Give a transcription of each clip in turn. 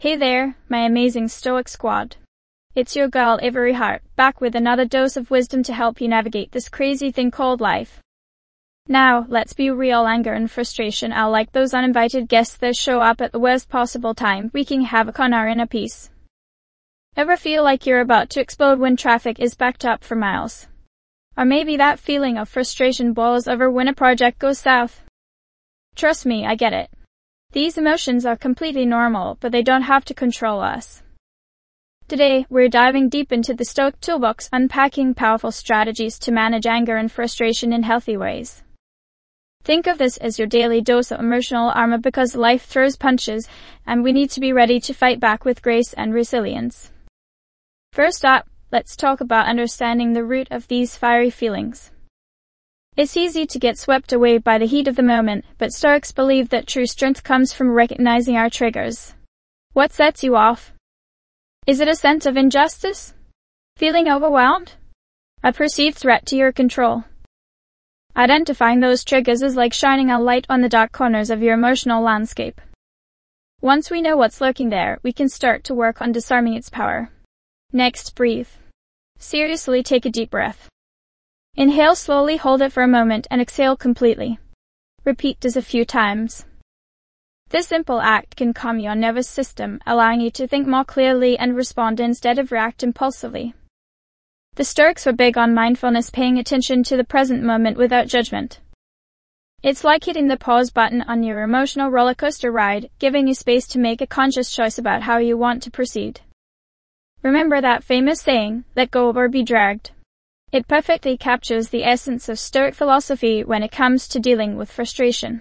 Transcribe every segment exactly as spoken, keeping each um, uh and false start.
Hey there, my amazing Stoic squad. It's your girl Avery Hart, back with another dose of wisdom to help you navigate this crazy thing called life. Now, let's be real, anger and frustration are like those uninvited guests that show up at the worst possible time, wreaking havoc on our inner peace. Ever feel like you're about to explode when traffic is backed up for miles? Or maybe that feeling of frustration boils over when a project goes south? Trust me, I get it. These emotions are completely normal, but they don't have to control us. Today, we're diving deep into the Stoic toolbox, unpacking powerful strategies to manage anger and frustration in healthy ways. Think of this as your daily dose of emotional armor, because life throws punches, and we need to be ready to fight back with grace and resilience. First up, let's talk about understanding the root of these fiery feelings. It's easy to get swept away by the heat of the moment, but Stoics believe that true strength comes from recognizing our triggers. What sets you off? Is it a sense of injustice? Feeling overwhelmed? A perceived threat to your control? Identifying those triggers is like shining a light on the dark corners of your emotional landscape. Once we know what's lurking there, we can start to work on disarming its power. Next, breathe. Seriously, take a deep breath. Inhale slowly, hold it for a moment, and exhale completely. Repeat this a few times. This simple act can calm your nervous system, allowing you to think more clearly and respond instead of react impulsively. The Stoics were big on mindfulness, paying attention to the present moment without judgment. It's like hitting the pause button on your emotional roller coaster ride, giving you space to make a conscious choice about how you want to proceed. Remember that famous saying, let go or be dragged. It perfectly captures the essence of Stoic philosophy when it comes to dealing with frustration.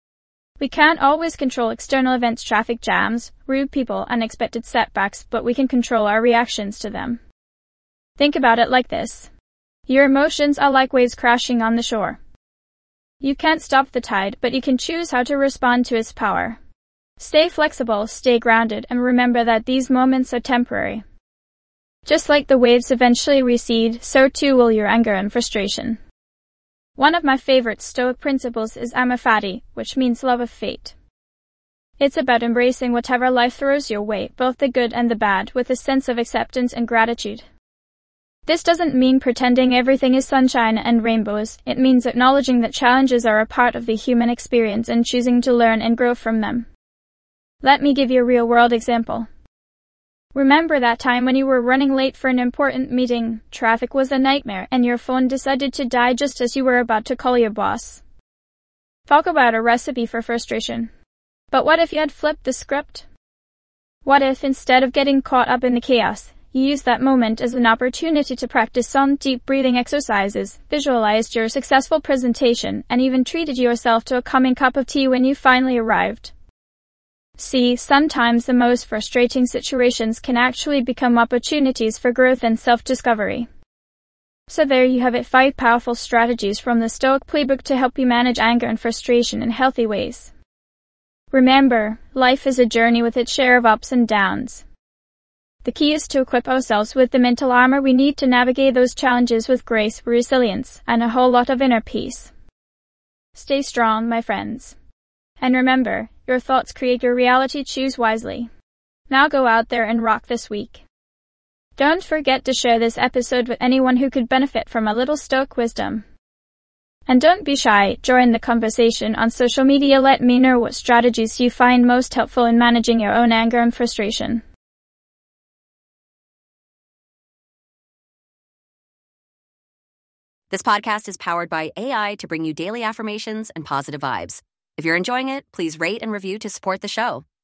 We can't always control external events, traffic jams, rude people, unexpected setbacks, but we can control our reactions to them. Think about it like this. Your emotions are like waves crashing on the shore. You can't stop the tide, but you can choose how to respond to its power. Stay flexible, stay grounded, and remember that these moments are temporary. Just like the waves eventually recede, so too will your anger and frustration. One of my favorite Stoic principles is amor fati, which means love of fate. It's about embracing whatever life throws your way, both the good and the bad, with a sense of acceptance and gratitude. This doesn't mean pretending everything is sunshine and rainbows. It means acknowledging that challenges are a part of the human experience and choosing to learn and grow from them. Let me give you a real-world example. Remember that time when you were running late for an important meeting, traffic was a nightmare, and your phone decided to die just as you were about to call your boss? Talk about a recipe for frustration. But what if you had flipped the script? What if, instead of getting caught up in the chaos, you used that moment as an opportunity to practice some deep breathing exercises, visualized your successful presentation, and even treated yourself to a calming cup of tea when you finally arrived? See, sometimes the most frustrating situations can actually become opportunities for growth and self-discovery. So there you have it, five powerful strategies from the Stoic playbook to help you manage anger and frustration in healthy ways. Remember, life is a journey with its share of ups and downs. The key is to equip ourselves with the mental armor we need to navigate those challenges with grace, resilience, and a whole lot of inner peace. Stay strong, my friends. And remember, your thoughts create your reality. Choose wisely. Now go out there and rock this week. Don't forget to share this episode with anyone who could benefit from a little Stoic wisdom. And don't be shy, join the conversation on social media. Let me know what strategies you find most helpful in managing your own anger and frustration. This podcast is powered by A I to bring you daily affirmations and positive vibes. If you're enjoying it, please rate and review to support the show.